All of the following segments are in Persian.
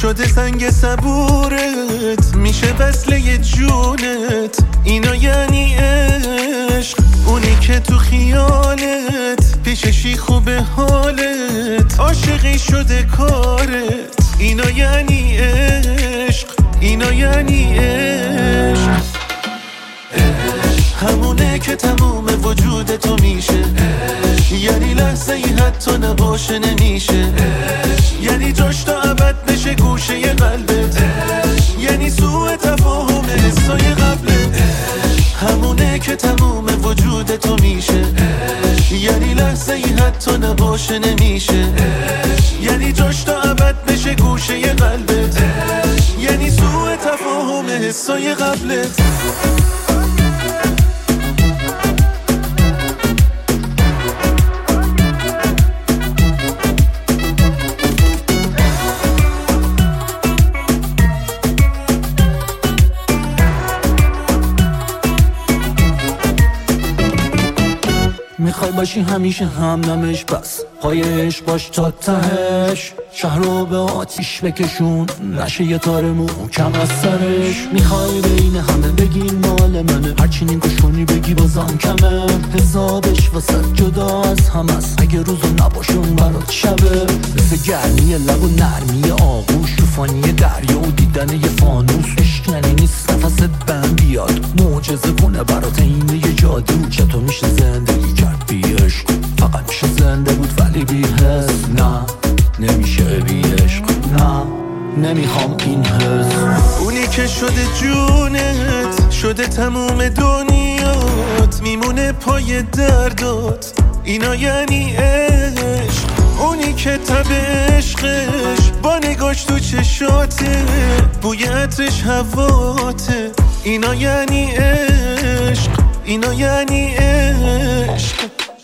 شده سنگ صبورت، میشه وصله جونت. اینا یعنی عشق، اونی که تو خیالت پیششی خوبه حالت، عاشقی شده کارت. اینا یعنی عشق، اینا یعنی عشق. همونه که تموم وجود تو میشه، یعنی لحظه ای حتی نباشه نمیشه، یعنی جاش تا ابد بشه گوشه قلبت، یعنی سوء تفاهم حسای قبلت. همونه که تموم وجود تو میشه، یعنی لحظه ای حتی نباشه نمیشه، یعنی جاش تا ابد بشه گوشه قلبت، یعنی سوء تفاهم حسای قبلت. میخوای باشی همیشه همدمش، بس پایش باش تا تهش. شهر رو به آتیش بکشون، نشه یه تار محکم از سرش. میخوای بین همه بگی مال منه، هرچی نگوش کنی بگی بازم کمه. حسابش واسه جدا از هم است، اگه روزو نباشون برات شبه. مثل گرمی لب و نرمی آغوش، طوفانی دریا و دیدن یه فانوس. اشکنی نیست نفست بهم بیاد، معجزه کنه برات اینه یه جادو. چطور میشه زندگی کرد بی عشق؟ فقط میشه زنده بود ولی بی حس. نه نمیشه بی عشق، نه نمیخوام این حس. اونی که شده جونت، شده تموم دنیات، میمونه پای دردات. اینا یعنی عشق، اونی که تب عشقش با نگاش تو چشاته، بوی عطرش هواته. اینا یعنی عشق، اینا یعنی عشق.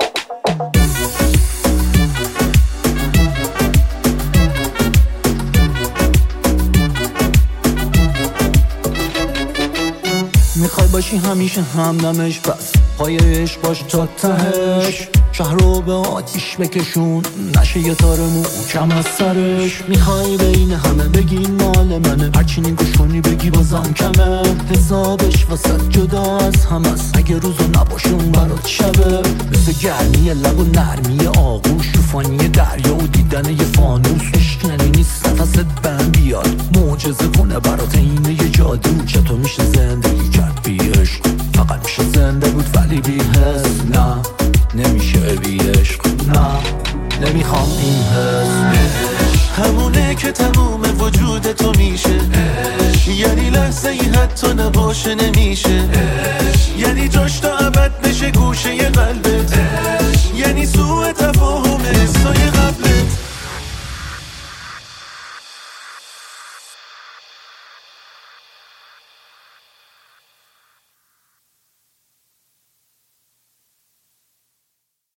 میخوای باشی همیشه همدمش، بس پایش باش تا تهش. شهر رو به آتیش بکشون، نشه یه تار محکم از سرش. میخوای بین همه بگی مال منه، هرچی نگوش کنی بگی بازم کمه. حسابش واسه جدا از هم است، اگه روزو نباشون برات شبه. مثل گرمی لب و نرمی آغوش، طوفانی دریا و دیدن یه فانوس. اشکنی نیست نفست بهم بیاد، معجزه کنه برات اینه یه جادو. چطور میشه زندگی کرد بی عشق؟ فقط میشه زنده بود ولی بی حس. نه نمیشه بی عشق، نه نمیخوام این حس. همونه که تموم وجود تو میشه، یعنی لحظه ای حتی نباشه نمیشه، یعنی جاش تا ابد